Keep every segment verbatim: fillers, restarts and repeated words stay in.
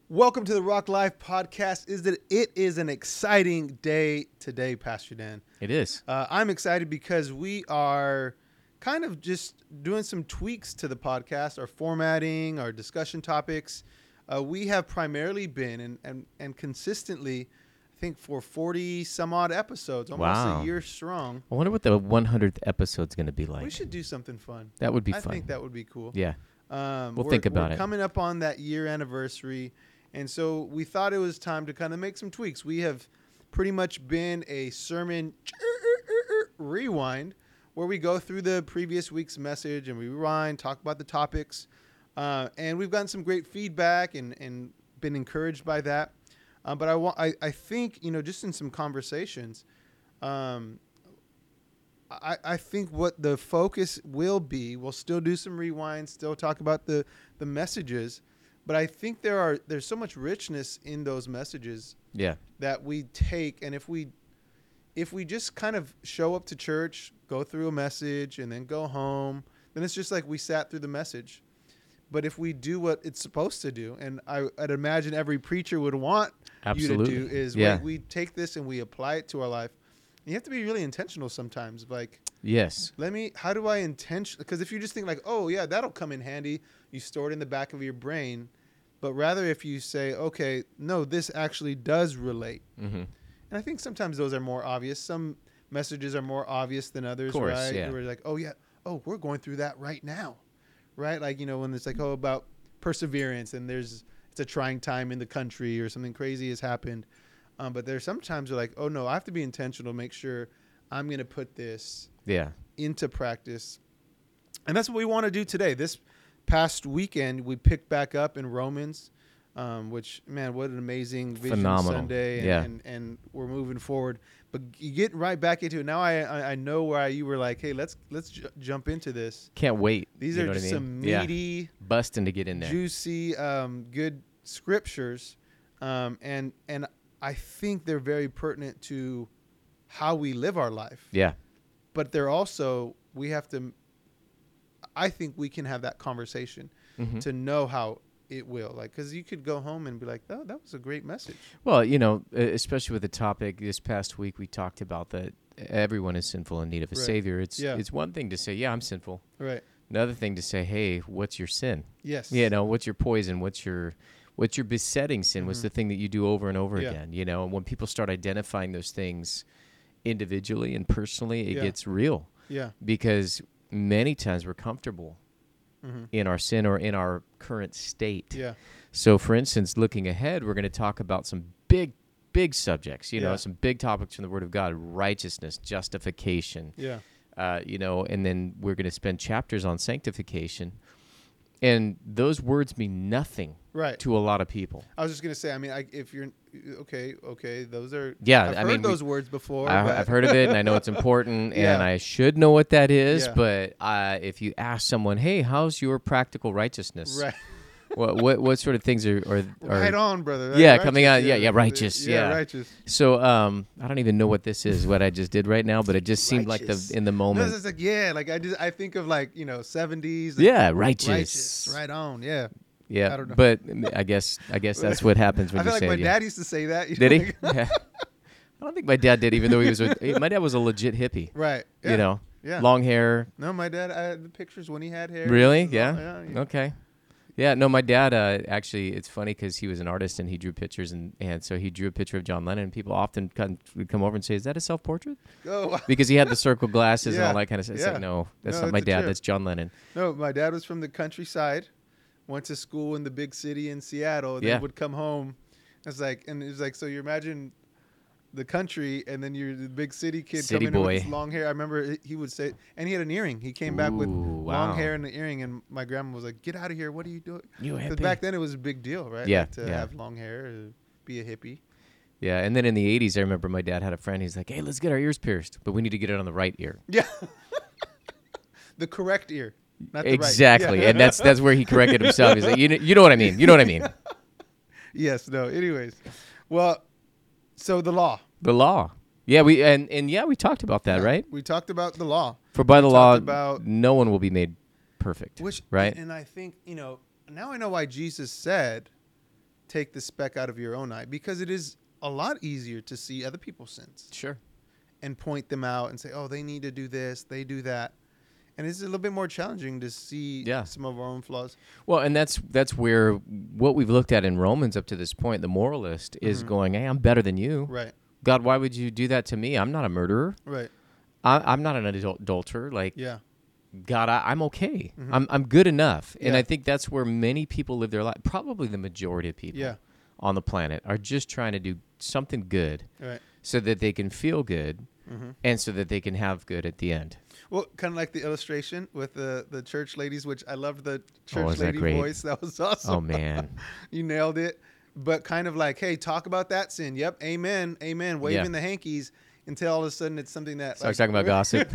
Welcome to the Rock Life Podcast. Is that it is an exciting day today, Pastor Dan. It is. Uh, I'm excited because we are kind of just doing some tweaks to the podcast, our formatting, our discussion topics. Uh, we have primarily been and, and, and consistently, I think, for forty some odd episodes, almost Wow. a year strong. I wonder what the one hundredth episode's going to be like. We should do something fun. That would be I fun. think that would be cool. Yeah. Um, We'll we're, think about we're it. Coming up on that year anniversary, and so we thought it was time to kind of make some tweaks. We have pretty much been a sermon rewind, where we go through the previous week's message and we rewind, talk about the topics, uh, and we've gotten some great feedback and, and been encouraged by that. Uh, but I want, I, I think, you know, just in some conversations, um, I, I think what the focus will be, we'll still do some rewinds, still talk about the, the messages, but I think there are there's so much richness in those messages Yeah. that we take, and if we if we just kind of show up to church, go through a message, and then go home, then it's just like we sat through the message. But if we do what it's supposed to do, and I, I'd imagine every preacher would want Absolutely. you to do, is Yeah. we, we take this and we apply it to our life. You have to be really intentional sometimes. Like, Yes. let me, how do I intention? Because if you just think like, oh yeah, that'll come in handy, you store it in the back of your brain. But rather if you say, okay, no, this actually does relate. Mm-hmm. And I think sometimes those are more obvious. Some messages are more obvious than others, Of course, right? yeah. We're like, oh yeah, oh, we're going through that right now, right? Like, you know, when it's like, oh, about perseverance and there's, it's a trying time in the country or something crazy has happened. Um, but there's sometimes you're like, oh no, I have to be intentional, make sure I'm going to put this Yeah. into practice. And that's what we want to do today. This past weekend, we picked back up in Romans, um, which, man, what an amazing Vision Phenomenal. Sunday. And, Yeah. and, and we're moving forward. But you get right back into it. Now I I, I know why you were like, hey, let's let's j- jump into this. Can't wait. These You are know what I just mean? some Yeah. meaty, Busting to get in there. juicy, um, good scriptures. Um, and and I think they're very pertinent to how we live our life. Yeah. But they're also, we have to, I think we can have that conversation Mm-hmm. to know how it will. Like, because you could go home and be like, oh, that was a great message. Well, you know, e- especially with the topic this past week, we talked about that everyone is sinful in need of a Right. savior. It's Yeah. it's one thing to say, yeah, I'm sinful. Right. Another thing to say, hey, what's your sin? Yes. You know, what's your poison? What's your what's your besetting sin? What's Mhm. the thing that you do over and over Yeah. again? You know, and when people start identifying those things individually and personally, it Yeah. gets real Yeah. because many times we're comfortable Mm-hmm. in our sin or in our current state. Yeah. So, for instance, looking ahead, we're going to talk about some big, big subjects, you know, Yeah. some big topics from the Word of God: righteousness, justification, Yeah. uh, you know, and then we're going to spend chapters on sanctification. And those words mean nothing Right. to a lot of people. I was just going to say, I mean, I, if you're, okay, okay, those are, Yeah, I've I heard mean, we- those words before. I, but I've heard of it, and I know it's important, Yeah. and I should know what that is. Yeah. But uh, if you ask someone, "Hey, how's your practical righteousness?" Right. what what what sort of things are are, are Right on, brother. Right, Yeah, coming out- righteous, yeah, yeah, righteous, Yeah, yeah. righteous. So um, I don't even know what this is, what I just did right now, but it just seemed like Righteous. the in the No, moment. it's just like, yeah, like I just, I think of like, you know, seventies. Yeah, righteous. Righteous. Right on. Yeah. Yeah, I don't know. but I guess I guess that's what happens when I you feel like say my it. yeah. dad used to say that. you Did know, he? like- Yeah. I don't think my dad did, even though he was. A, my dad was a legit hippie. Right. Yeah. You know, Yeah. long hair. No, my dad, I had the pictures when he had hair. Really? It was Yeah. all- yeah, yeah. Okay. Yeah. No, my dad. Uh, actually, it's funny because he was an artist and he drew pictures, and, and so he drew a picture of John Lennon. And people often come, would come over and say, "Is that a self portrait?" Oh, Because he had the circle glasses and Yeah. all that kind of stuff. It's Yeah. like, no, that's No, not my it's a dad. trip. That's John Lennon. no, my dad was from the countryside, went to school in the big city in Seattle, and Yeah. then would come home. It's like, and it was like, so you imagine the country, and then you're the big city kid City coming in boy. with his long hair. I remember he would say, and he had an earring. He came back with Ooh, long wow. hair and an earring, and my grandma was like, "Get out of here! What are you doing?" You a Because hippie? back then it was a big deal, right? Yeah, Like, to yeah. have long hair, uh, be a hippie. Yeah, and then in the eighties, I remember my dad had a friend. He's like, "Hey, let's get our ears pierced, but we need to get it on the right ear." Yeah, the correct ear, not the Exactly, right. Yeah. and that's that's where he corrected himself. He's like, "You know, you know what I mean? You know what I mean?" Yes. No. Anyways, well, so the law. The law. Yeah, we and and yeah, we talked about that, Yeah, right? We talked about the law. For by the We law, talked about- no one will be made perfect. Which, right? And I think, you know, now I know why Jesus said, take the speck out of your own eye, because it is a lot easier to see other people's sins Sure. and point them out and say, oh, they need to do this, they do that. And it's a little bit more challenging to see Yeah. some of our own flaws. Well, and that's that's where what we've looked at in Romans up to this point, the moralist is Mhm. going, hey, I'm better than you. Right, God, why would you do that to me? I'm not a murderer. right. I, I'm not an adul- adulterer. Like, Yeah. God, I, I'm okay. Mhm. I'm I'm good enough. And Yeah. I think that's where many people live their life. Probably the majority of people Yeah. on the planet are just trying to do something good Right. so that they can feel good Mm-hmm. and so that they can have good at the end. Well, kind of like the illustration with the, the church ladies, which I loved the church Oh, is that lady great? voice. That was awesome. Oh, man. You nailed it. But kind of like, hey, talk about that sin. Yep. Amen. Amen. Waving Yeah. the hankies until all of a sudden it's something that Start like, talking about gossip.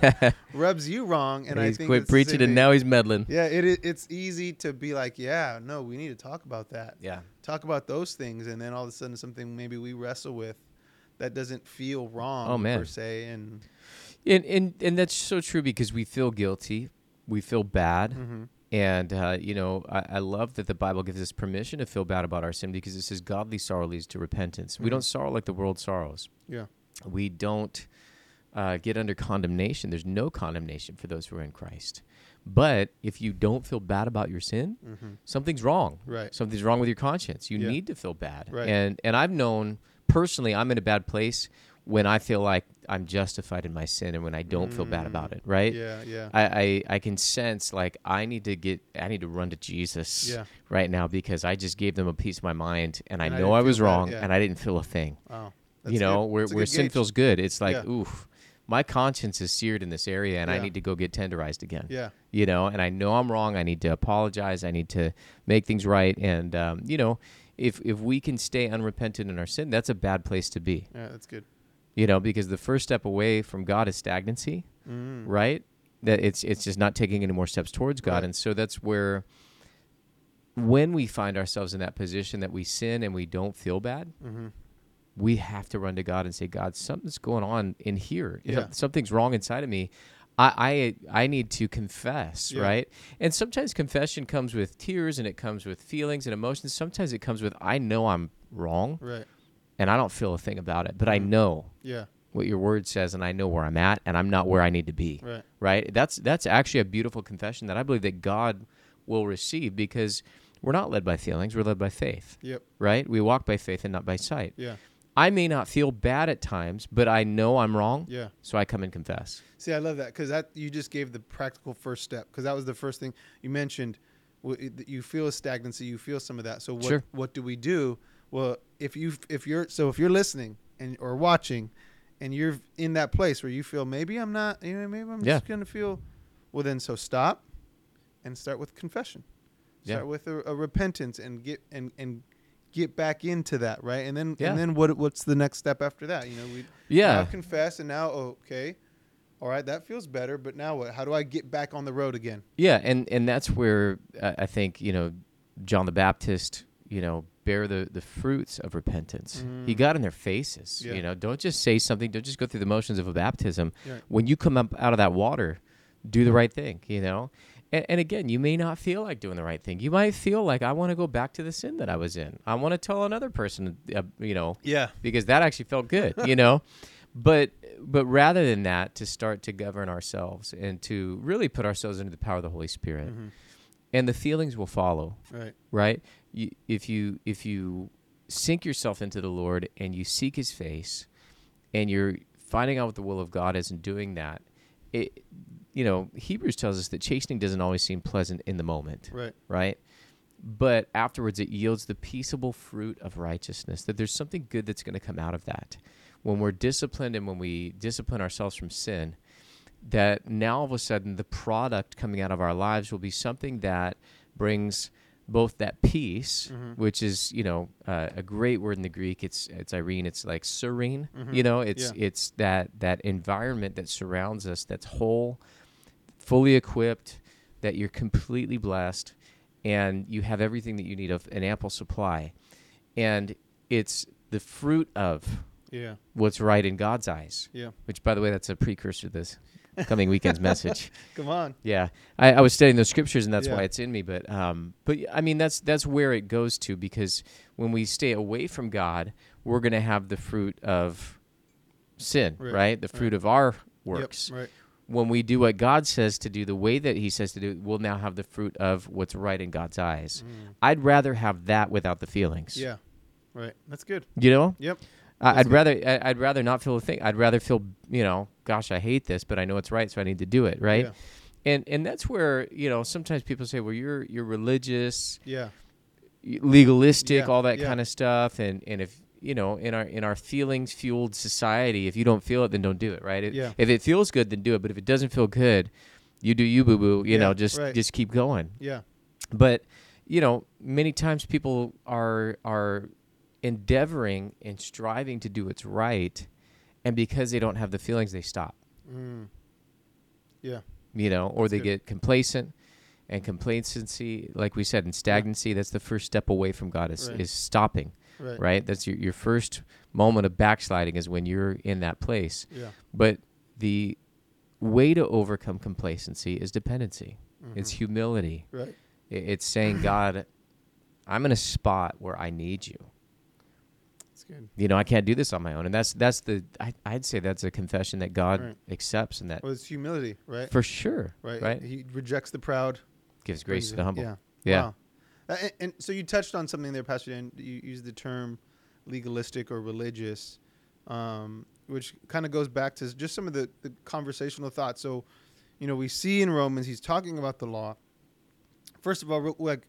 rubs you wrong. And, And I he's think quit it's the preaching same and thing. now he's meddling. Yeah, it, it it's easy to be like, yeah, no, we need to talk about that. Yeah. Talk about those things, and then all of a sudden something maybe we wrestle with that doesn't feel wrong Oh, man. per se. And And, and and that's so true because we feel guilty. We feel bad. Mhm. And, uh, you know, I, I love that the Bible gives us permission to feel bad about our sin because it says godly sorrow leads to repentance. We Mhm. don't sorrow like the world sorrows. yeah, We don't uh, get under condemnation. There's no condemnation for those who are in Christ. But if you don't feel bad about your sin, Mhm. something's wrong. Right. Something's wrong with your conscience. You Yeah. need to feel bad. Right. And and I've known personally I'm in a bad place when I feel like I'm justified in my sin and when I don't feel bad about Mm. it, right? yeah, yeah, I, I, I can sense like I need to get I need to run to Jesus Yeah. right now because I just gave them a piece of my mind and I And I know didn't I feel was bad, wrong yeah. and I didn't feel a thing. wow. you know, good. where That's a where good sin gauge. feels good. It's like, Yeah. oof, my conscience is seared in this area and I Yeah. need to go get tenderized again. Yeah, You know, and I know I'm wrong. I need to apologize. I need to make things right. And, um, you know, if if we can stay unrepentant in our sin, that's a bad place to be. yeah, that's good. You know, because the first step away from God is stagnancy, Mm. right? That it's it's just not taking any more steps towards God. Right. And so that's where when we find ourselves in that position that we sin and we don't feel bad, Mm-hmm. we have to run to God and say, God, something's going on in here. If Yeah. something's wrong inside of me. I, I I need to confess, Yeah. right? And sometimes confession comes with tears and it comes with feelings and emotions. Sometimes it comes with, I know I'm wrong Right. and I don't feel a thing about it, but I Mhm. know Yeah. what your word says and I know where I'm at and I'm not where I need to be, Right. right? That's that's actually a beautiful confession that I believe that God will receive because we're not led by feelings, we're led by faith, Yep. right? We walk by faith and not by sight. Yeah. I may not feel bad at times, but I know I'm wrong, Yeah. so I come and confess. See, I love that because that you just gave the practical first step because that was the first thing you mentioned. w- it- that You feel a stagnancy, you feel some of that. So what? Sure. What do we do? Well, if you if you're so if you're listening and or watching, and you're in that place where you feel maybe I'm not, you know, maybe I'm Yeah. just gonna feel. Well, then so stop, and start with confession. Yeah. Start with a, a repentance and get and and get back into that, right? And then Yeah. and then what what's the next step after that? You know, we Yeah. now confess, and now oh, okay, all right, that feels better. But now what? How do I get back on the road again? Yeah, and, and that's where uh, I think, you know, John the Baptist, you know, bear the, the fruits of repentance. He Mm. got in their faces, Yeah. you know. Don't just say something. Don't just go through the motions of a baptism. Right. When you come up out of that water, do the right thing, you know. And, and again, you may not feel like doing the right thing. You might feel like, I want to go back to the sin that I was in. I want to tell another person, uh, you know, Yeah. because that actually felt good, you know. But but rather than that, to start to govern ourselves and to really put ourselves into the power of the Holy Spirit, Mhm. and the feelings will follow, Right. right? You, if you if you sink yourself into the Lord and you seek His face, and you're finding out what the will of God is and doing that, it, you know, Hebrews tells us that chastening doesn't always seem pleasant in the moment, Right. right? But afterwards, it yields the peaceable fruit of righteousness, that there's something good that's going to come out of that. When we're disciplined and when we discipline ourselves from sin, that now all of a sudden the product coming out of our lives will be something that brings both that peace, Mhm. which is, you know, uh, a great word in the Greek. It's it's Irene. It's like serene. Mhm. You know, it's Yeah. it's that that environment that surrounds us, that's whole, fully equipped, that you're completely blessed, and you have everything that you need of an ample supply, and it's the fruit of Yeah. what's right in God's eyes. Yeah. Which, by the way, that's a precursor to this coming weekend's message. Come on. Yeah, I, I was studying those scriptures, and that's Yeah. why it's in me. But, um, but I mean, that's that's where it goes to, because when we stay away from God, we're going to have the fruit of sin, right? Right, The fruit of our works. Yep, right. When we do what God says to do, the way that He says to do, we'll now have the fruit of what's right in God's eyes. Mm. I'd rather have that without the feelings. Yeah. Right. That's good. You know. Yep. I- That's I'd good. rather I- I'd rather not feel a thing. I'd rather feel, you know, gosh, I hate this, but I know it's right, so I need to do it, right? Yeah. And and that's where, you know, sometimes people say, well, you're you're religious, Yeah. y- legalistic, Yeah, all that yeah. kind of stuff, and and if you know, in our in our feelings fueled society, if you don't feel it, then don't do it, right? If, Yeah. if it feels good, then do it. But if it doesn't feel good, you do you, boo boo. You Yeah, know, just right. just keep going. Yeah. But you know, many times people are are endeavoring and striving to do what's right, and because they don't have the feelings, they stop. Mm. Yeah. You know, or That's they good. get complacent, and complacency, like we said, in stagnancy, that's the first step away from God is Right. is stopping. Right. Right? That's your, your first moment of backsliding is when you're in that place. Yeah. But the way to overcome complacency is dependency. It's Mhm. humility. Right. I- It's saying, God, I'm in a spot where I need you. That's good. You know, I can't do this on my own. And that's that's the I, I'd say that's a confession that God Right. accepts, and that Well, it's humility, right? for sure. right. Right. He rejects the proud. Gives grace brings to the it- humble. Yeah. Yeah. Wow. Uh, and, and so you touched on something there, Pastor Dan. You used the term legalistic or religious, um, which kind of goes back to just some of the, the conversational thoughts. So, you know, we see in Romans, he's talking about the law. First of all, re- like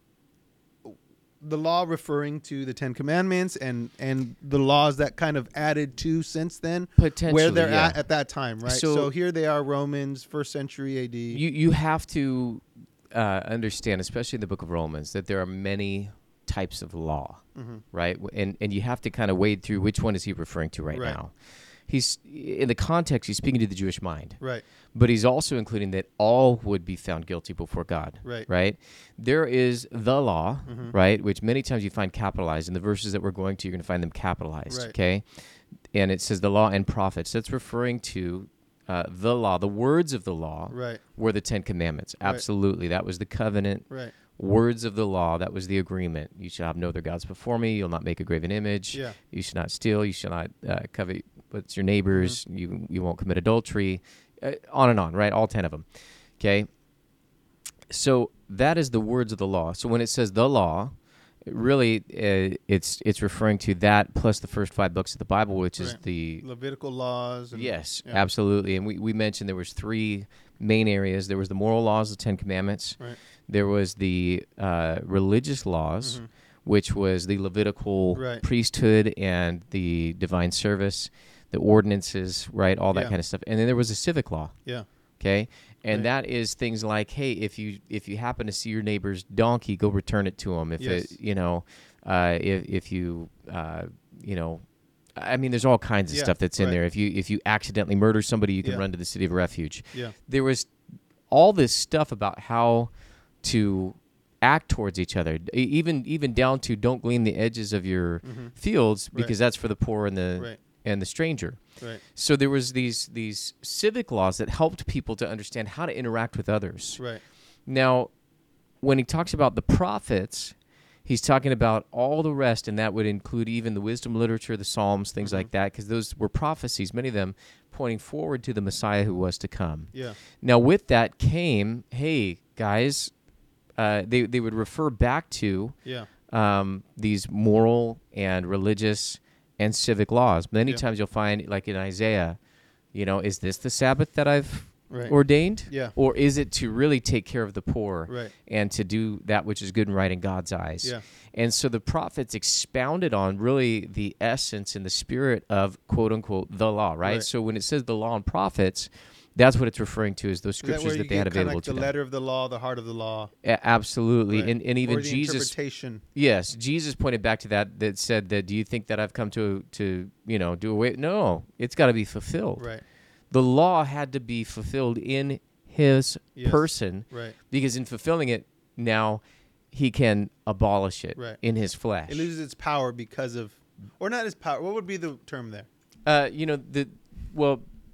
the law referring to the Ten Commandments and, and the laws that kind of added to since then, Potentially, where they're yeah. at at that time, right? So- So, here they are, Romans, first century A D. You you have to uh, understand, especially in the book of Romans, that there are many types of law, Mhm. right? W- And and you have to kind of wade through which one is he referring to right, Right. now. He's in the context, he's speaking to the Jewish mind, Right, but he's also including that all would be found guilty before God, right. right? There is the law, Mhm. right, which many times you find capitalized. In the verses that we're going to, you're going to find them capitalized, Right. okay? And it says the law and prophets. That's referring to uh, the law, the words of the law Right, were the Ten Commandments. Right. Absolutely. That was the covenant. right. Words of the law, that was the agreement. You shall have no other gods before me. You'll not make a graven image. Yeah. You shall not steal. You shall not uh, covet what's your neighbor's. Mm-hmm. You you won't commit adultery. Uh, on and on, right? All ten of them. Okay. So that is the words of the law. So when it says the law, it really uh, it's it's referring to that plus the first five books of the Bible, which is Right. the Levitical laws. And, yes, yeah. absolutely. And we, we mentioned there was three main areas. There was the moral laws, the Ten Commandments. Right. There was the uh, religious laws, Mhm. which was the Levitical Right. priesthood and the divine service, the ordinances, right, all that Yeah. kind of stuff. And then there was a civic law. Yeah. Okay, and Right. that is things like, hey, if you if you happen to see your neighbor's donkey, go return it to him. If Yes. it, you know, uh, if if you uh, you know, I mean, there's all kinds of Yeah, stuff that's in right. there. If you if you accidentally murder somebody, you can Yeah. run to the city of refuge. Yeah. There was all this stuff about how to act towards each other, e- even even down to don't glean the edges of your Mhm. fields Right. because that's for the poor and the Right. and the stranger. Right. So there was these these civic laws that helped people to understand how to interact with others. Right. Now, when he talks about the prophets, he's talking about all the rest, and that would include even the wisdom literature, the Psalms, things Mhm. like that, because those were prophecies, many of them pointing forward to the Messiah who was to come. Yeah. Now, with that came, hey, guys, uh, they, they would refer back to Yeah. um, these moral and religious and civic laws. Many Yeah. times you'll find, like in Isaiah, you know, is this the Sabbath that I've Right. ordained? Yeah. Or is it to really take care of the poor Right. and to do that which is good and right in God's eyes? Yeah. And so the prophets expounded on really the essence and the spirit of quote unquote the law, right? Right. So when it says the law and prophets, that's what it's referring to is those Is that where scriptures you that they had get kinda available like to the them. letter of the law, the heart of the law? A- absolutely. Right. And and even or the Jesus interpretation. Yes, Jesus pointed back to that that said that do you think that I've come to to, you know, do away? No, it's got to be fulfilled. Right. The law had to be fulfilled in his Yes. person Right. because in fulfilling it now he can abolish it Right. in his flesh. It loses its power because of, or not its power. What would be the term there? Uh, you know, the well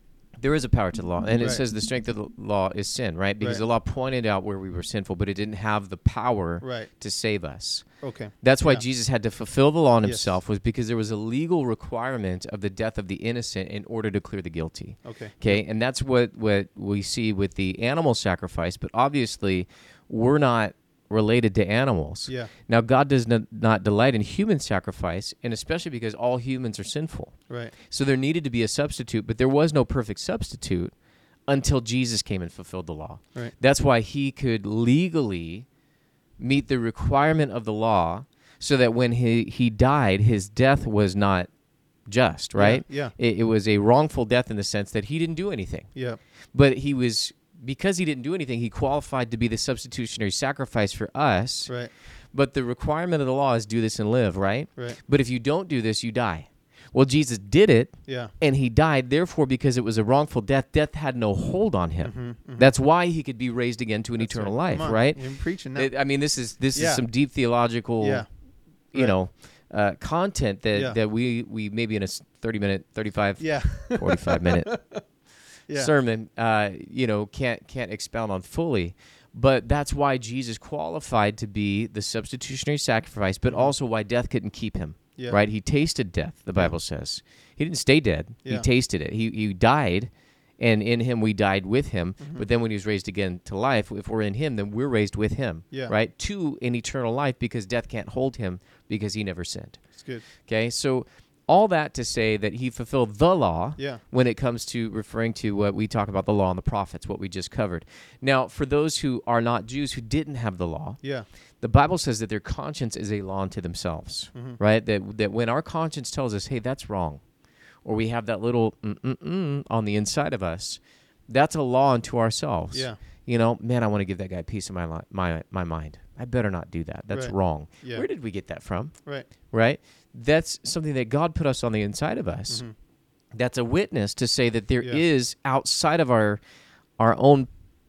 There is a power to the law. And it Right. says the strength of the law is sin, right? Because Right. the law pointed out where we were sinful, but it didn't have the power Right. to save us. Okay. That's why Yeah. Jesus had to fulfill the law in Yes. himself, was because there was a legal requirement of the death of the innocent in order to clear the guilty. Okay. Okay, and that's what, what we see with the animal sacrifice, but obviously we're not related to animals. Yeah. Now, God does not, not delight in human sacrifice, and especially because all humans are sinful. Right. So there needed to be a substitute, but there was no perfect substitute until Jesus came and fulfilled the law. Right. That's why he could legally meet the requirement of the law so that when he, he died, his death was not just, right? Yeah. It, it was a wrongful death in the sense that he didn't do anything. Yeah. But he was, because he didn't do anything, he qualified to be the substitutionary sacrifice for us. Right. But the requirement of the law is do this and live, right? Right. But if you don't do this, you die. Well, Jesus did it, Yeah. and he died. Therefore, because it was a wrongful death, death had no hold on him. Mm-hmm, mm-hmm. That's why he could be raised again to an That's eternal right. life, Come on. right? You're preaching now. It- I mean, this is this Yeah. is some deep theological, Yeah. you Right. know, uh, content that, Yeah. that we we maybe in a thirty minute, thirty-five, yeah. forty-five minute Yeah. sermon, uh, you know, can't can't expound on fully. But that's why Jesus qualified to be the substitutionary sacrifice, but Mhm. also why death couldn't keep him. Yeah. Right? He tasted death, the Bible says. He didn't stay dead. He Yeah. tasted it. He he died, and in him we died with him. Mhm. But then when he was raised again to life, if we're in him, then we're raised with him. Yeah. Right? To an eternal life, because death can't hold him because he never sinned. It's good. Okay? So all that to say that he fulfilled the law Yeah. when it comes to referring to what we talk about, the law and the prophets, what we just covered. Now, for those who are not Jews, who didn't have the law, Yeah. the Bible says that their conscience is a law unto themselves, Mhm. right? That that when our conscience tells us, hey, that's wrong, or we have that little mm-mm-mm on the inside of us, that's a law unto ourselves. Yeah. You know, man, I want to give that guy peace of my li- my my mind. I better not do that. That's Right. wrong. Yeah. Where did we get that from? Right. Right? That's something that God put us on the inside of us. Mhm. That's a witness to say that there Yeah. is outside of our our own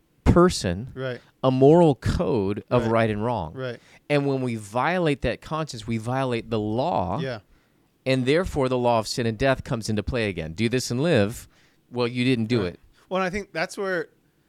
person Right. a moral code of Right. right and wrong. Right. And when we violate that conscience, we violate the law, Yeah. and therefore the law of sin and death comes into play again. Do this and live. Well, you didn't do Right. it. Well, and I think that's where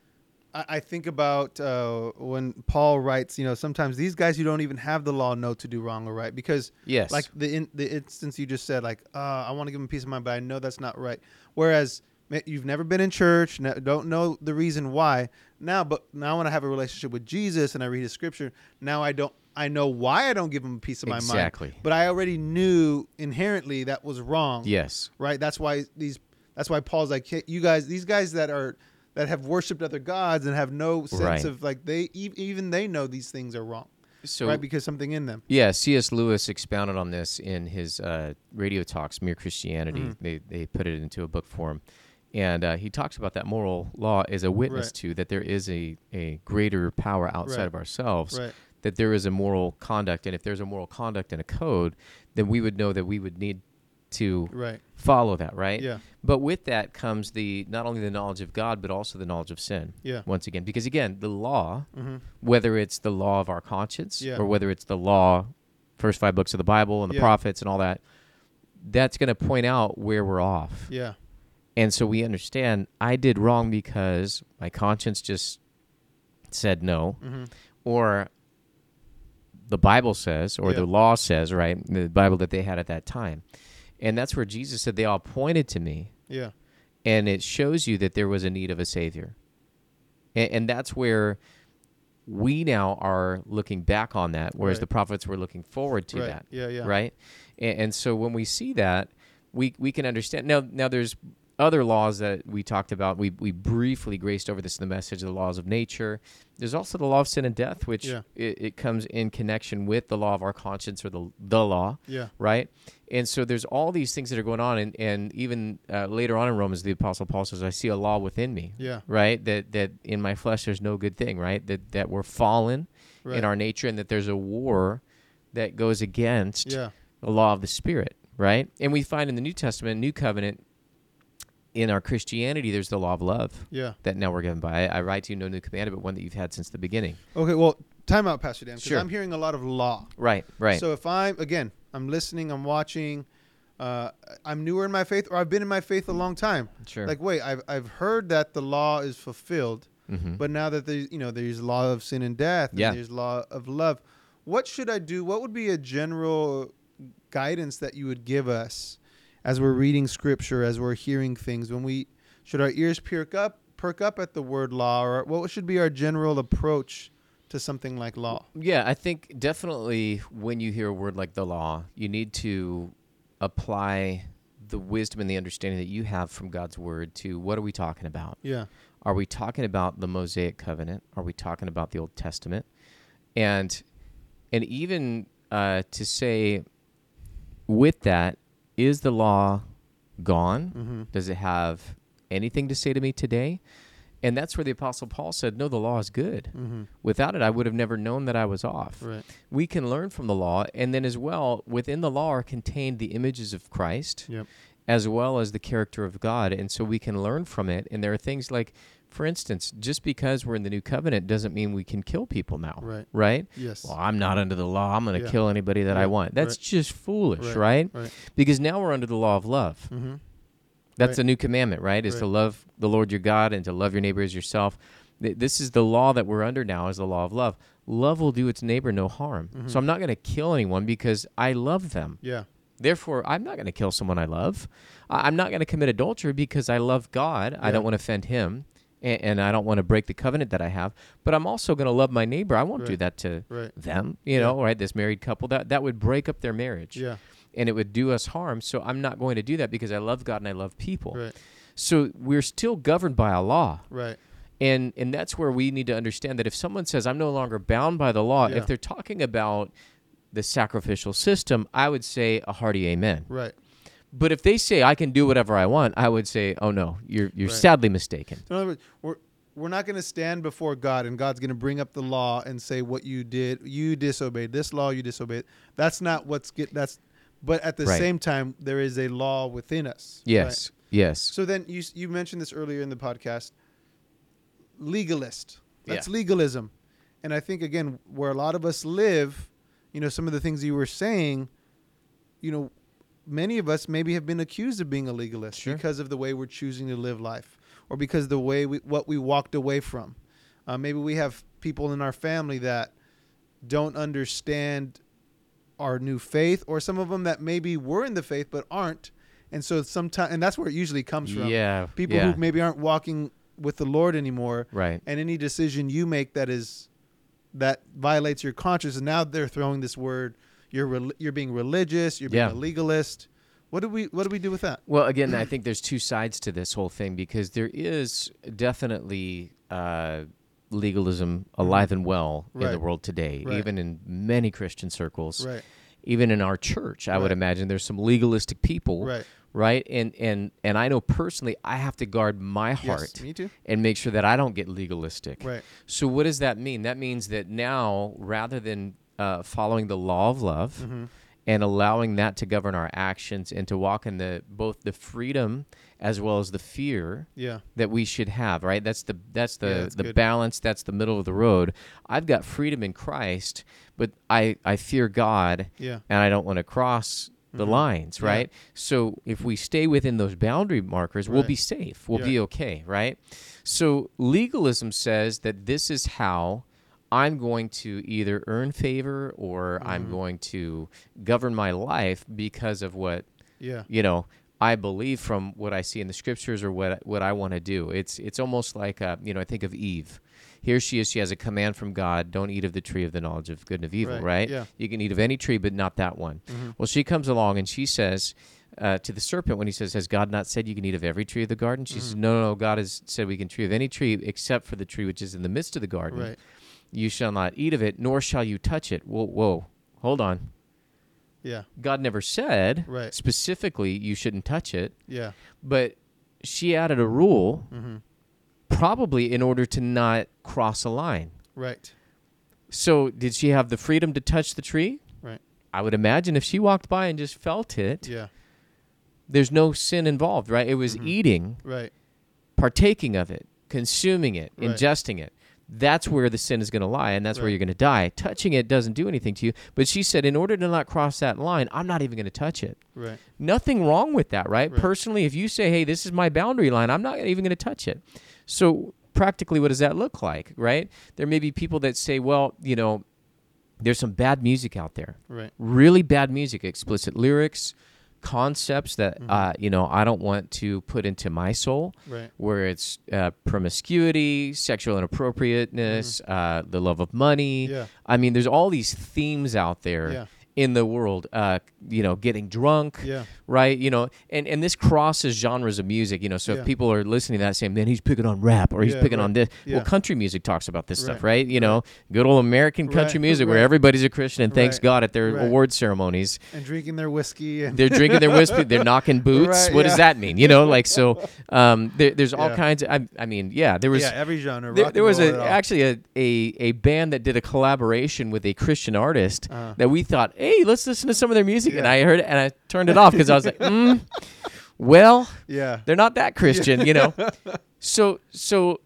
I, I think about uh, when Paul writes, you know, sometimes these guys who don't even have the law know to do wrong or right, because Yes. like the in, the instance you just said, like, uh, I want to give them peace of mind, but I know that's not right. Whereas ma- you've never been in church, ne- don't know the reason why. Now, but now when I have a relationship with Jesus and I read His Scripture, now I don't. I know why I don't give them peace of my Exactly. mind. But I already knew inherently that was wrong. Yes. Right. That's why these. That's why Paul's like, hey, you guys, these guys that are that have worshipped other gods and have no sense Right. of like they e- even they know these things are wrong. So right, because something in them. yeah, C S. Lewis expounded on this in his uh, radio talks, Mere Christianity. Mhm. They they put it into a book form. And uh, he talks about that moral law as a witness Right. to that there is a, a greater power outside Right. of ourselves, Right. that there is a moral conduct. And if there's a moral conduct and a code, then we would know that we would need to Right. follow that, right? Yeah. But with that comes the not only the knowledge of God, but also the knowledge of sin. Yeah. Once again, because again, the law, Mm-hmm. whether it's the law of our conscience Yeah. or whether it's the law, first five books of the Bible and the Yeah. prophets and all that, that's going to point out where we're off. Yeah. And so we understand I did wrong because my conscience just said no, Mm-hmm. or the Bible says, or Yeah. the law says, right? The Bible that they had at that time. And that's where Jesus said, they all pointed to me. Yeah. And it shows you that there was a need of a Savior. And, and that's where we now are looking back on that, whereas Right. the prophets were looking forward to Right. that. Yeah. Yeah. Right? And, and so when we see that, we we can understand. Now, now there's other laws that we talked about. We we briefly graced over this in the message, the laws of nature. There's also the law of sin and death, which Yeah. it, it comes in connection with the law of our conscience, or the the law, Yeah. right? And so there's all these things that are going on, and, and even uh, later on in Romans, the Apostle Paul says, I see a law within me, Yeah. right? That that in my flesh there's no good thing, right? That that we're fallen Right. in our nature, and that there's a war that goes against Yeah. the law of the Spirit, right? And we find in the New Testament, New Covenant, in our Christianity, there's the law of love Yeah. that now we're given by. I, I write to you no new commandment, but one that you've had since the beginning. Okay. Well, time out, Pastor Dan, because Sure. I'm hearing a lot of law. Right, right. So if I'm again, I'm listening, I'm watching. uh, I'm newer in my faith, or I've been in my faith a long time. Sure. Like, wait, I've I've heard that the law is fulfilled, mm-hmm. but now that there's you know there's law of sin and death, and Yeah. there's law of love. What should I do? What would be a general guidance that you would give us as we're reading scripture, as we're hearing things? When we should our ears perk up, perk up at the word law, or what should be our general approach to something like law? Yeah, I think definitely when you hear a word like the law, you need to apply the wisdom and the understanding that you have from God's word to what are we talking about? Yeah. Are we talking about the Mosaic covenant? Are we talking about the Old Testament? And and even uh, to say with that, is the law gone? Mm-hmm. Does it have anything to say to me today? And that's where the Apostle Paul said, no, the law is good. Mm-hmm. Without it, I would have never known that I was off. Right. We can learn from the law. And then as well, within the law are contained the images of Christ, Yep. as well as the character of God. And so we can learn from it. And there are things like, for instance, just because we're in the new covenant doesn't mean we can kill people now. Right. Right? Yes. Well, I'm not under the law. I'm going to Yeah. kill anybody that Yeah. I want. That's Right. just foolish, Right. right? Right. Because now we're under the law of love. Mm-hmm. That's Right. the new commandment, right? Is Right. to love the Lord your God and to love your neighbor as yourself. Th- This is the law that we're under now, is the law of love. Love will do its neighbor no harm. Mhm. So I'm not going to kill anyone because I love them. Yeah. Therefore, I'm not going to kill someone I love. I- I'm not going to commit adultery because I love God. I Yeah. don't want to offend him, and, and I don't want to break the covenant that I have. But I'm also going to love my neighbor. I won't do Right. that to Right. them, you Yeah. know, right? This married couple, that, that would break up their marriage. Yeah. And it would do us harm. So I'm not going to do that because I love God and I love people. Right. So we're still governed by a law. Right. And and that's where we need to understand that if someone says, I'm no longer bound by the law, Yeah. if they're talking about the sacrificial system, I would say a hearty amen. Right. But if they say, I can do whatever I want, I would say, oh, no, you're you're Right. sadly mistaken. So in other words, we're we're not going to stand before God, and God's going to bring up the law and say what you did. You disobeyed this law. You disobeyed. That's not what's get. That's. But at the Right. same time, there is a law within us. Yes, Right? yes. So then you you mentioned this earlier in the podcast. Legalist. That's Yeah. legalism, and I think again where a lot of us live, you know, some of the things you were saying, you know, many of us maybe have been accused of being a legalist Sure. because of the way we're choosing to live life, or because of the way we what we walked away from. Uh, maybe we have people in our family that don't understand our new faith, or some of them that maybe were in the faith but aren't, and so sometimes, and that's where it usually comes from. Yeah, People yeah. who maybe aren't walking with the Lord anymore, Right. and any decision you make that is that violates your conscience, and now they're throwing this word, you're rel- you're being religious, you're being Yeah. a legalist. What do we what do we do with that? Well, again, I think there's two sides to this whole thing, because there is definitely uh, legalism alive and well in the Right. world today, Right. even in many Christian circles. Right. Even in our church, I would Right. imagine there's some legalistic people, Right. right? And and and I know personally, I have to guard my heart Yes, me too. and make sure that I don't get legalistic. Right. So what does that mean? That means that now, rather than uh, following the law of love Mm-hmm. and allowing that to govern our actions and to walk in the both the freedom as well as the fear Yeah. that we should have, right? That's the that's the Yeah, that's the good. balance, that's the middle of the road. I've got freedom in Christ, but I I fear God, Yeah. and I don't want to cross the Mhm. lines, Yeah. right? So if we stay within those boundary markers, we'll Right. be safe. We'll Yeah. be okay, right? So legalism says that this is how I'm going to either earn favor or I'm Mhm. going to govern my life because of what, Yeah. you know, I believe from what I see in the scriptures or what what I want to do. It's it's almost like, uh, you know, I think of Eve. Here she is. She has a command from God: don't eat of the tree of the knowledge of good and of evil. Right, Right? yeah. You can eat of any tree, but not that one. Mhm. Well, she comes along and she says uh, to the serpent when he says, "Has God not said you can eat of every tree of the garden?" She says, Mhm. "No, no, no. God has said we can tree of any tree except for the tree which is in the midst of the garden. Right. You shall not eat of it, nor shall you touch it." Whoa, whoa, hold on. Yeah. God never said Right. specifically you shouldn't touch it, Yeah. but she added a rule Mm-hmm. probably in order to not cross a line. Right. So did she have the freedom to touch the tree? Right. I would imagine if she walked by and just felt it, Yeah. there's no sin involved, right? It was Mhm. eating, Right. partaking of it, consuming it, Right. ingesting it. that's where the sin is going to lie, and that's Right. where you're going to die. Touching it doesn't do anything to you. But she said, in order to not cross that line, I'm not even going to touch it. Right. Nothing wrong with that, right? Right. Personally, if you say, hey, this is my boundary line, I'm not even going to touch it. So practically, what does that look like, right? There may be people that say, well, you know, there's some bad music out there. Right. Really bad music, explicit lyrics, concepts that, Mhm. uh, you know, I don't want to put into my soul, Right. where it's uh, promiscuity, sexual inappropriateness, uh, the love of money. Yeah. I mean, there's all these themes out there Yeah. in the world, uh, you know, getting drunk, Yeah. right? You know, and, and this crosses genres of music, you know, so Yeah. if people are listening to that saying, man, he's picking on rap or he's Yeah, picking right. on this. Yeah. Well, country music talks about this stuff, Right. right? You know, good old American country Right, music where right. everybody's a Christian and thanks Right, God at their right. award ceremonies. And drinking their whiskey and They're drinking their whiskey, they're knocking boots. Right, What yeah. does that mean? You know, like, so um, there, there's all Yeah. kinds of, I, I mean, yeah, there was... yeah, every genre. There, rock there and was roll a, it all. actually a, a, a band that did a collaboration with a Christian artist Uh-huh. that we thought, hey, let's listen to some of their music. And Yeah. I heard it and I turned it off because I was like, mm, well, Yeah. they're not that Christian, you know. So, so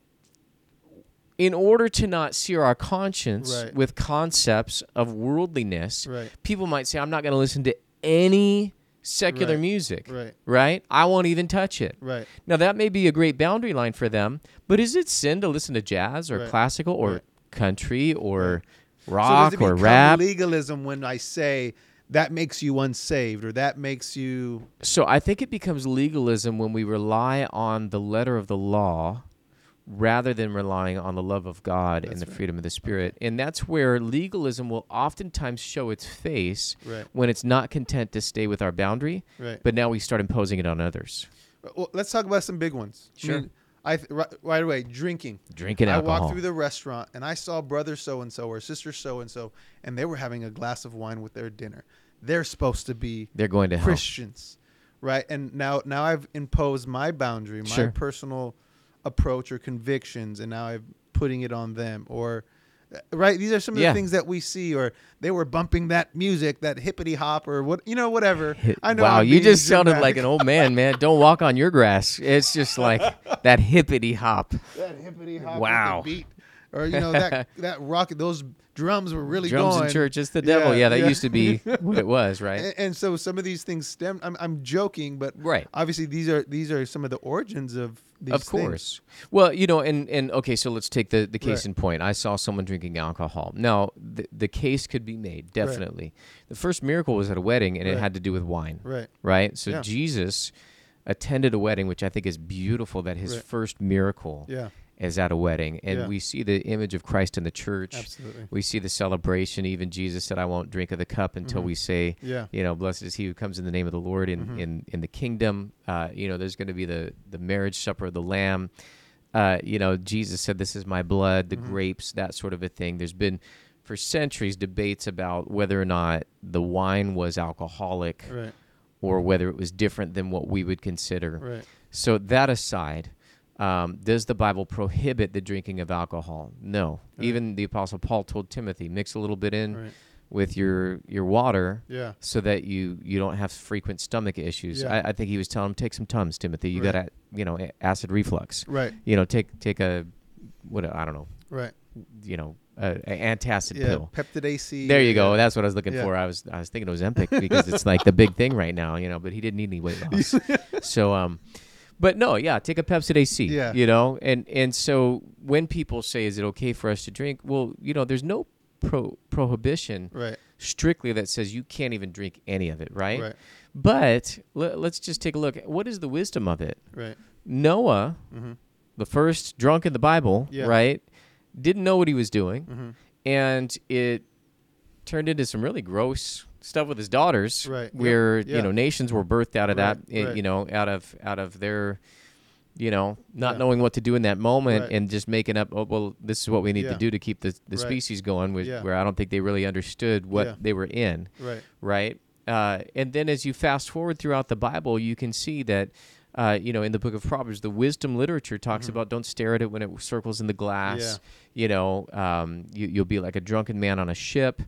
in order to not sear our conscience Right. with concepts of worldliness, Right. people might say, I'm not going to listen to any secular Right. music, Right. right? I won't even touch it. Right. Now, that may be a great boundary line for them, but is it sin to listen to jazz or Right. classical or Right. country or So rock does it or become rap? legalism when I say that makes you unsaved or that makes you So I think it becomes legalism when we rely on the letter of the law rather than relying on the love of God and That's the right. freedom of the Spirit. And that's where legalism will oftentimes show its face right? when it's not content to stay with our boundary, Right. but now we start imposing it on others. Well, let's talk about some big ones. Sure. I, mean, I th- right, right away drinking. Drinking I alcohol. walked through the restaurant and I saw brother so and so or sister so and so, and they were having a glass of wine with their dinner. They're supposed to be They're going to hell. Christians, right? And now, now I've imposed my boundary, my Sure. personal approach or convictions, and now I'm putting it on them. Or, right? These are some of Yeah. the things that we see. Or they were bumping that music, that hippity hop, or what, you know, whatever. I know. Wow, I'm you being just sounded like dramatic. an old man, man. Don't walk on your grass. It's just like that hippity hop. that hippity hop Wow. with the beat, or you know that that rock. Those drums were really Drums going. in church, it's the devil. Yeah, Yeah, that yeah. used to be what it was, right? And, and so some of these things stem. I'm, I'm joking, but Right. obviously these are these are some of the origins of these Of things. course. Well, you know, and, and okay, so let's take the, the case Right. in point. I saw someone drinking alcohol. Now, the, the case could be made, definitely. The first miracle was at a wedding, and it Right. had to do with wine, Right. right? So Yeah. Jesus attended a wedding, which I think is beautiful that his Right. first miracle Yeah. is at a wedding. And Yeah. we see the image of Christ in the church. Absolutely. We see the celebration. Even Jesus said, I won't drink of the cup until Mhm. we say, Yeah. you know, blessed is he who comes in the name of the Lord in, Mhm. in, in the kingdom. Uh, you know, there's going to be the, the marriage supper of the Lamb. Uh, you know, Jesus said, this is my blood, the Mhm. grapes, that sort of a thing. There's been, for centuries, debates about whether or not the wine was alcoholic Right. or whether it was different than what we would consider. Right. So that aside, um, does the Bible prohibit the drinking of alcohol? No. Right. Even the Apostle Paul told Timothy, mix a little bit in Right. with your your water Yeah. so that you, you don't have frequent stomach issues. Yeah. I, I think he was telling him, take some Tums, Timothy. You Right. got, a, you know, a- acid reflux. Right. You know, take take a, what, I don't know, Right. you know, a, a antacid Yeah. pill. Peptidase. There you go. yeah. That's what I was looking Yeah. for. I was I was thinking it was Empic because it's like the big thing right now, you know. But he didn't need any weight loss. so, um, but no, yeah, take a Pepsid C. Yeah. You know, and and so when people say, "Is it okay for us to drink?" Well, you know, there's no pro prohibition Right. strictly that says you can't even drink any of it, right? Right. But le- let's just take a look. What is the wisdom of it? Right. Noah, Mm-hmm. the first drunk in the Bible, Yeah. right, didn't know what he was doing. Mm-hmm. And it turned into some really gross stuff with his daughters, Right. Yep. where Yeah. you know nations were birthed out of Right. that, eh, Right. you know, out of out of their, you know, not Yeah. knowing what to do in that moment Right. and just making up. Oh well, this is what we need Yeah. to do to keep the the Right. species going. Which, Yeah. Where I don't think they really understood what Yeah. they were in, Right. right? Uh, and then as you fast forward throughout the Bible, you can see that. Uh, you know, in the book of Proverbs, the wisdom literature talks Mhm. about don't stare at it when it circles in the glass. Yeah. You know, um, you, you'll be like a drunken man on a ship.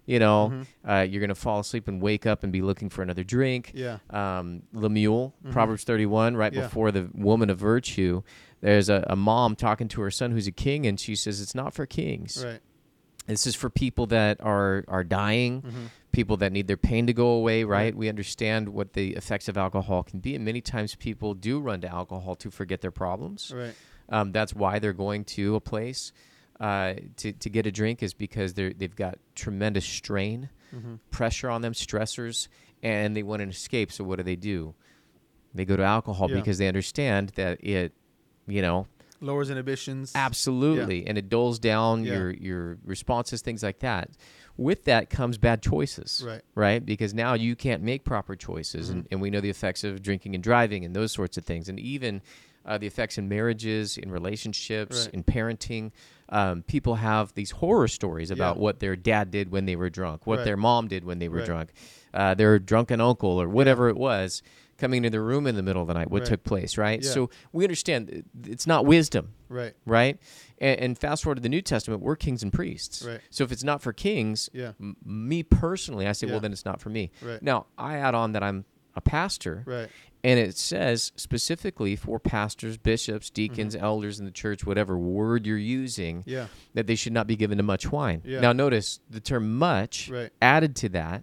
You know, Mhm. uh, you're going to fall asleep and wake up and be looking for another drink. Yeah. Um, Lemuel, Mhm. Proverbs thirty-one, right Yeah. before the woman of virtue, there's a, a mom talking to her son who's a king, and she says, it's not for kings. Right. This is for people that are are dying, Mm-hmm. people that need their pain to go away, right? Right. We understand what the effects of alcohol can be, and many times people do run to alcohol to forget their problems. Right. Um, that's why they're going to a place uh, to, to get a drink, is because they're, they've got tremendous strain, Mm-hmm. pressure on them, stressors, and they want an escape. So what do they do? They go to alcohol Yeah. because they understand that it, you know, Lowers inhibitions. absolutely, and it dulls down Yeah. your your responses, things like that. With that comes bad choices, Right. right? Because now you can't make proper choices, Mhm. and, and we know the effects of drinking and driving and those sorts of things, and even uh, the effects in marriages, in relationships, Right. in parenting. Um, people have these horror stories about Yeah. what their dad did when they were drunk, what Right. their mom did when they were Right. drunk, uh, their drunken uncle or whatever it was coming into the room in the middle of the night, what Right. took place, right? Yeah. So we understand it- it's not wisdom, Right. right? And, and fast forward to the New Testament, we're kings and priests. Right. So if it's not for kings, Yeah. m- me personally, I say, Yeah. well, then it's not for me. Right. Now, I add on that I'm a pastor, Right. and it says specifically for pastors, bishops, deacons, Mm-hmm. elders in the church, whatever word you're using, Yeah. that they should not be given to much wine. Yeah. Now, notice the term much Right. added to that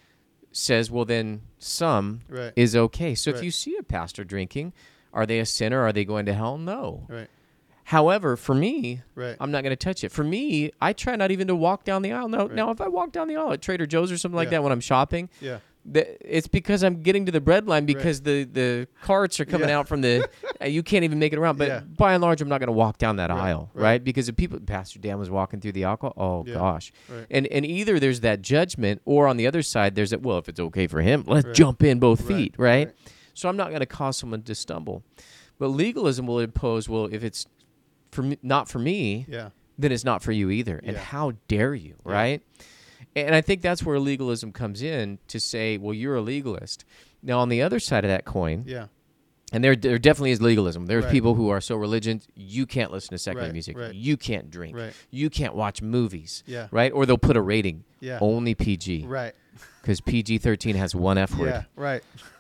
says, well, then some Right. is okay. So if Right. you see a pastor drinking, are they a sinner? Are they going to hell? No. Right. However, for me, Right. I'm not going to touch it. For me, I try not even to walk down the aisle. Now, Right. now if I walk down the aisle at Trader Joe's or something like Yeah. that when I'm shopping, Yeah. th- it's because I'm getting to the bread line because the, the carts are coming Yeah. out from the, uh, you can't even make it around. But Yeah. by and large, I'm not going to walk down that Right, aisle, right. right? Because if people, Pastor Dan was walking through the alcohol, oh Yeah. gosh. Right. And and either there's that judgment, or on the other side, there's that, well, if it's okay for him, let's Right. jump in both Right, feet, right? right. So I'm not going to cause someone to stumble. But legalism will impose, well, if it's for me, not for me, Yeah. then it's not for you either. And Yeah. how dare you, Yeah. right? And I think that's where legalism comes in, to say, well, you're a legalist. Now, on the other side of that coin, Yeah. and there, there definitely is legalism. There's Right. people who are so religious, you can't listen to secular Right, music. right. You can't drink. Right. You can't watch movies, Yeah. right? Or they'll put a rating, Yeah. only P G, Right. because P G thirteen has one F word. Yeah. Right.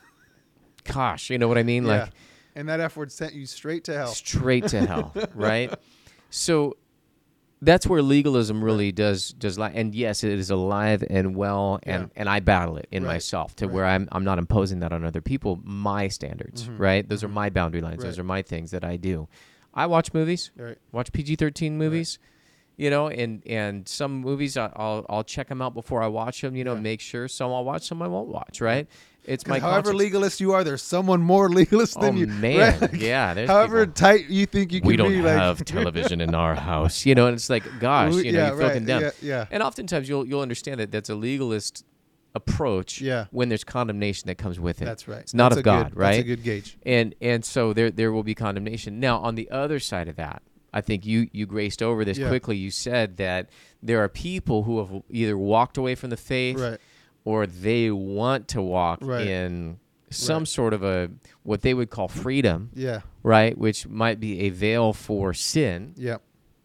Gosh, you know what I mean? Yeah. Like, And that F word sent you straight to hell. straight to hell, right? So that's where legalism really does does lie. And yes, it is alive and well, and, Yeah. and I battle it in Right. myself to Right. where I'm I'm not imposing that on other people. My standards, Mhm. right? Those are Mhm. my boundary lines. Right. Those are my things that I do. I watch movies, Right. watch P G thirteen movies. You know, and, and some movies I- I'll I'll check them out before I watch them. You know, Yeah. make sure some I'll watch, some I won't watch. Right? It's my However conscience. legalist you are, there's someone more legalist Oh than you. man, Right? yeah. There's However people. tight you think you can We don't be, like, have television in our house, you know, and it's like, gosh, We- you know, yeah, you feel right, condemned. yeah, yeah. And oftentimes you'll you'll understand that that's a legalist approach Yeah. when there's condemnation that comes with it. That's right. It's not That's of a God, good, right? That's a good gauge. And and so there there will be condemnation. Now, on the other side of that, I think you you graced over this Yeah. quickly. You said that there are people who have either walked away from the faith, Right. or they want to walk Right. in some Right. sort of a what they would call freedom, Yeah. right? Which might be a veil for sin, Yeah.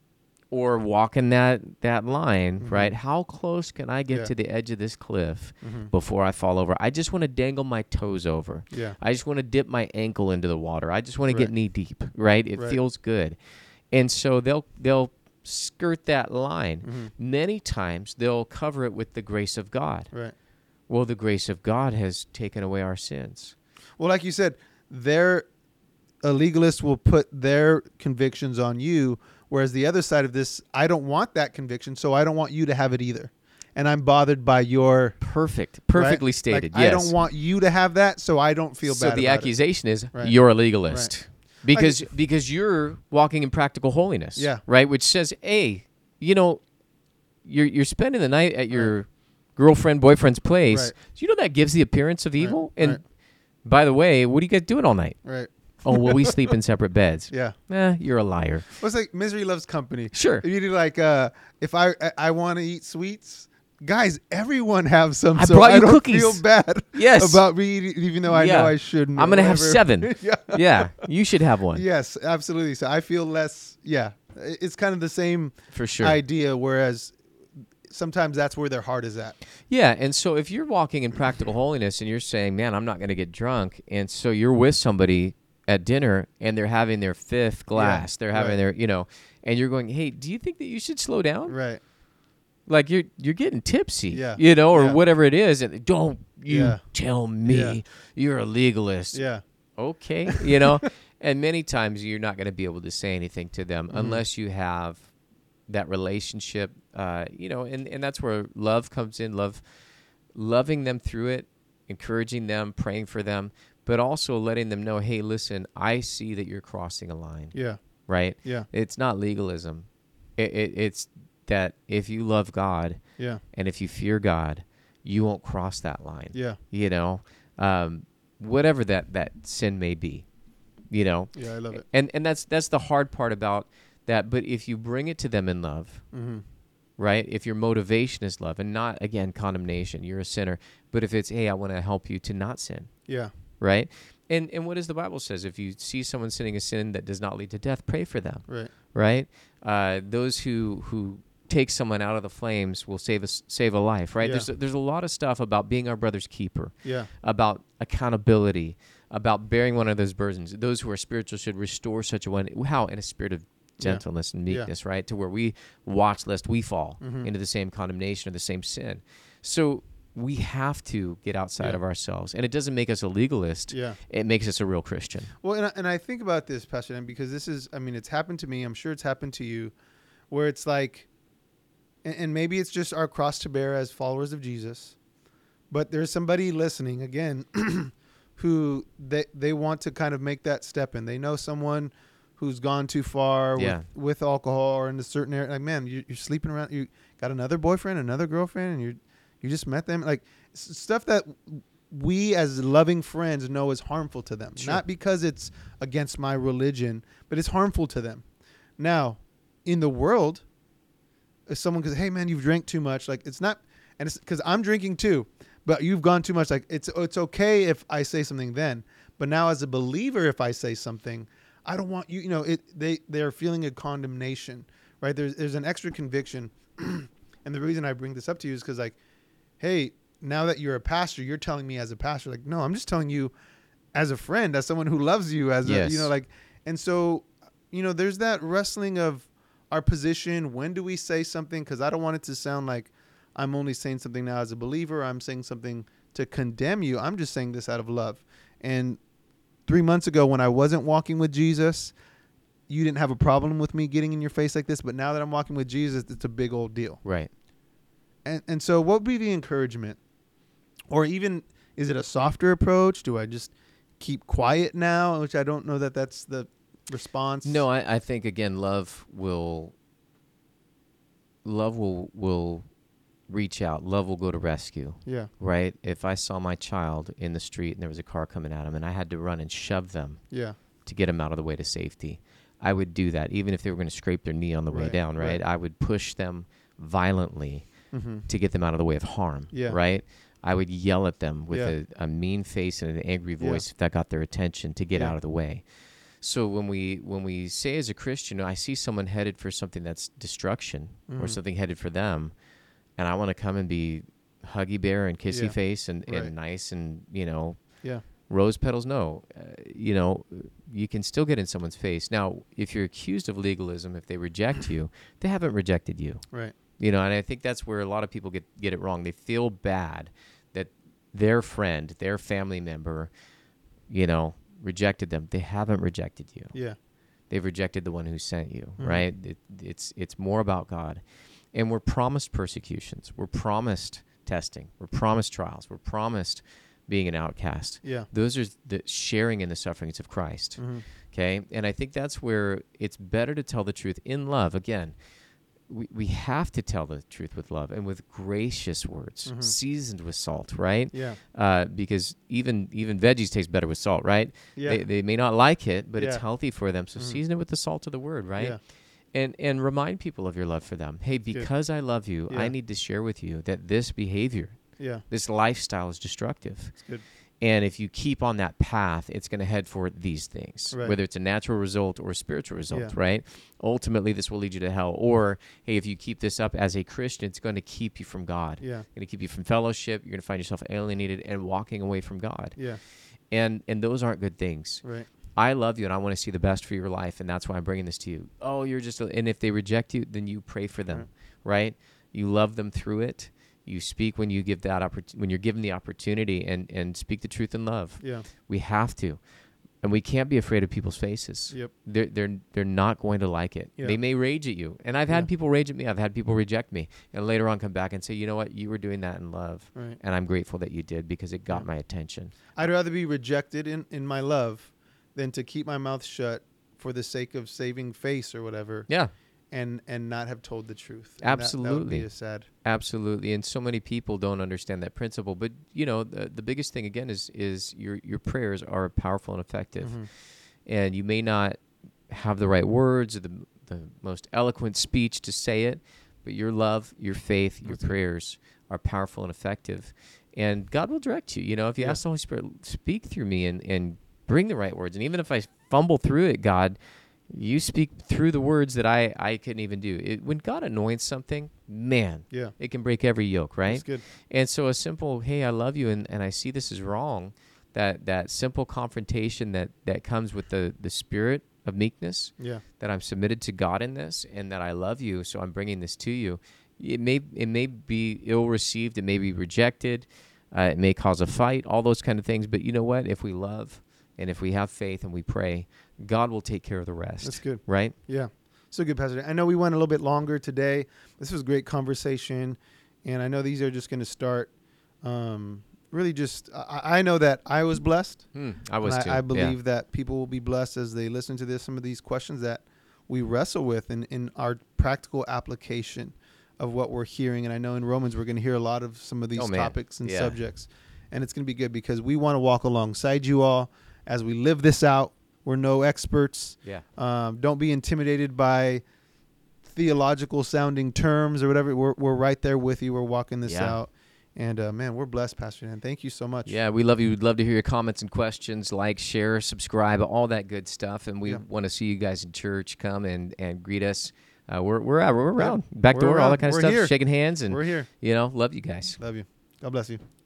or walking that that line, Mhm. right? How close can I get Yeah. to the edge of this cliff hmm before I fall over? I just want to dangle my toes over. Yeah. I just want to dip my ankle into the water. I just want to get Right. knee deep, right? It Right. feels good. And so they'll they'll skirt that line. hmm Many times they'll cover it with the grace of God. Right. Well, the grace of God has taken away our sins. Well, like you said, their a legalist will put their convictions on you, whereas the other side of this, I don't want that conviction, so I don't want you to have it either, and I'm bothered by your Perfect. right? Perfectly stated. Like, yes. I don't want you to have that, so I don't feel so bad. the about accusation is Right. you're a legalist. Right. Because because you're walking in practical holiness. Yeah. Right? Which says, hey, you know, you're you're spending the night at your girlfriend, boyfriend's place. Right. Do you know that gives the appearance of evil? Right. And Right. by the way, what are you guys doing all night? it. Right. Oh, well, we sleep in separate beds. Yeah. Eh, you're a liar. Well, it's like misery loves company. Sure. If you do like, uh, if I I, I want to eat sweets, guys, everyone have some. I so brought I you don't cookies. feel bad. Yes. About me, eating, even though I Yeah. know I shouldn't. I'm or going to have whatever. seven. yeah. Yeah. You should have one. Yes, absolutely. So I feel less. Yeah, it's kind of the same For sure. idea. Whereas sometimes that's where their heart is at. Yeah, and so if you're walking in practical holiness and you're saying, man, I'm not going to get drunk, and so you're with somebody at dinner and they're having their fifth glass, Yeah, they're having right. their, you know, and you're going, hey, do you think that you should slow down? Right. Like you're you're getting tipsy, Yeah. you know, or Yeah. whatever it is, and don't you Yeah. tell me Yeah. you're a legalist. Yeah. Okay, you know, and many times you're not going to be able to say anything to them Mm-hmm. unless you have that relationship, uh, you know, and, and that's where love comes in, love, loving them through it, encouraging them, praying for them, but also letting them know, hey, listen, I see that you're crossing a line, Yeah. right? Yeah. It's not legalism. It, it, it's that if you love God Yeah. and if you fear God, you won't cross that line, Yeah. you know, um, whatever that, that sin may be, you know. Yeah. I love it. And and that's that's the hard part about that. But if you bring it to them in love, Mm-hmm. right? If your motivation is love and not, again, condemnation, you're a sinner. But if it's, hey, I want to help you to not sin, Yeah. right? And and what does the Bible says? If you see someone sinning a sin that does not lead to death, pray for them, Right. right? Uh, those who who take someone out of the flames will save us save a life, right? Yeah. There's a, there's a lot of stuff about being our brother's keeper, Yeah. about accountability, about bearing one another's burdens. Those who are spiritual should restore such a one. How? In a spirit of Yeah. gentleness and Yeah. meekness, right? To where we watch lest we fall Mhm. into the same condemnation or the same sin. So we have to get outside Yeah. of ourselves. And it doesn't make us a legalist. Yeah. It makes us a real Christian. Well, and I, and I think about this, Pastor Dan, because this is, I mean, it's happened to me. I'm sure it's happened to you, where it's like, and, and maybe it's just our cross to bear as followers of Jesus, but there's somebody listening again who they they want to kind of make that step in. They know someone who's gone too far Yeah. with, with alcohol or in a certain area. Like, man, you, you're sleeping around. You got another boyfriend, another girlfriend, and you you just met them. Like s- stuff that we as loving friends know is harmful to them. Sure. Not because it's against my religion, but it's harmful to them. Now, in the world, if someone goes, hey, man, you've drank too much. Like, it's not, and it's because I'm drinking too, but you've gone too much. Like, it's it's okay if I say something then. But now as a believer, if I say something, I don't want you, you know, it they, they're feeling a condemnation, right? There's, there's an extra conviction. And the reason I bring this up to you is because, like, hey, now that you're a pastor, you're telling me as a pastor, like, no, I'm just telling you as a friend, as someone who loves you, as Yes. a, you know, like, and so, you know, there's that wrestling of our position. When do we say something? Because I don't want it to sound like I'm only saying something now as a believer. I'm saying something to condemn you. I'm just saying this out of love. And three months ago, when I wasn't walking with Jesus, you didn't have a problem with me getting in your face like this. But now that I'm walking with Jesus, it's a big old deal. Right. And and so what would be the encouragement? Or even, is it a softer approach? Do I just keep quiet now? Which I don't know that that's the response. No, I, I think, again, love will, love will, will reach out. Love will go to rescue. Yeah. Right? If I saw my child in the street and there was a car coming at him and I had to run and shove them Yeah. to get them out of the way to safety, I would do that. Even if they were going to scrape their knee on the way Right, down, right? right. I would push them violently Mm-hmm. to get them out of the way of harm, Yeah. right? I would yell at them with Yeah. a, a mean face and an angry Yeah. voice if that got their attention to get Yeah. out of the way. So when we when we say as a Christian, I see someone headed for something that's destruction or Mhm. something headed for them, and I want to come and be huggy bear and kissy Yeah. face and, Right. and nice and, you know, Yeah. rose petals. No, uh, you know, you can still get in someone's face. Now, if you're accused of legalism, if they reject you, they haven't rejected you. Right. You know, and I think that's where a lot of people get, get it wrong. They feel bad that their friend, their family member, you know, rejected them. They haven't rejected you. Yeah. They've rejected the one who sent you, Mhm. right? It, it's it's more about God. And we're promised persecutions. We're promised testing. We're promised trials. We're promised being an outcast. Yeah. Those are the sharing in the sufferings of Christ. Mm-hmm. Okay? And I think that's where it's better to tell the truth in love. Again, we, we have to tell the truth with love and with gracious words, Mhm. seasoned with salt, right? Yeah. Uh, because even even veggies taste better with salt, right? Yeah. They, they may not like it, but it's Yeah. healthy for them. So Mhm. season it with the salt of the word, right? Yeah. And and remind people of your love for them. Hey, because I love you, Yeah. I need to share with you that this behavior, Yeah. this lifestyle is destructive. It's good. And if you keep on that path, it's going to head for these things, Right. whether it's a natural result or a spiritual result, Yeah. right? Ultimately, this will lead you to hell. Or, hey, if you keep this up as a Christian, it's going to keep you from God. Yeah. It's going to keep you from fellowship. You're going to find yourself alienated and walking away from God. Yeah. And and those aren't good things. Right. I love you and I want to see the best for your life, and that's why I'm bringing this to you. Oh, you're just, a, and if they reject you, then you pray for them, right? You love them through it. You speak when you give that oppor- when you're given the opportunity, and, and speak the truth in love. Yeah. We have to, and we can't be afraid of people's faces. Yep. They're they're they're not going to like it. Yeah. They may rage at you, and I've had Yeah. people rage at me. I've had people reject me, and later on come back and say, you know what, you were doing that in love, Right. and I'm grateful that you did because it got Yeah. my attention. I'd rather be rejected in, in my love than to keep my mouth shut for the sake of saving face or whatever, Yeah. and and not have told the truth. And that- That, would Absolutely. be a sad. Absolutely, and so many people don't understand that principle. But you know, the, the biggest thing again is is your your prayers are powerful and effective, Mhm. and you may not have the right words or the the most eloquent speech to say it, but your love, your faith, your That's it. prayers are powerful and effective, and God will direct you. You know, if you Yeah. ask the Holy Spirit, speak through me and and bring the right words, and even if I fumble through it, God, you speak through the words that I, I couldn't even do. It, when God anoints something, man, Yeah. it can break every yoke, right? That's good. And so a simple, hey, I love you, and, and I see this is wrong, that that simple confrontation that, that comes with the, the spirit of meekness, Yeah. that I'm submitted to God in this, and that I love you, so I'm bringing this to you. It may it may be ill-received, it may be rejected, uh, it may cause a fight, all those kind of things, but you know what? If we love and if we have faith and we pray, God will take care of the rest. That's good. Right? Yeah. So good, Pastor. I know we went a little bit longer today. This was a great conversation, and I know these are just going to start. Um, really, just I, I know that I was blessed. Hmm, I was and too. I, I yeah. believe that people will be blessed as they listen to this. Some of these questions that we wrestle with in, in our practical application of what we're hearing. And I know in Romans we're going to hear a lot of some of these Oh, man. topics and Yeah. subjects, and it's going to be good because we want to walk alongside you all as we live this out. We're no experts. Yeah. Um, don't be intimidated by theological sounding terms or whatever. We're, we're right there with you. We're walking this Yeah. out. And uh, man, we're blessed, Pastor Dan. Thank you so much. Yeah, we love you. We'd love to hear your comments and questions. Like, share, subscribe, all that good stuff. And we Yeah. want to see you guys in church. Come and, and greet us. Uh, we're we're out. We're Yeah. around. Back We're door, all around. that kind of We're stuff. here. Shaking hands and We're here. you know, love you guys. Love you. God bless you.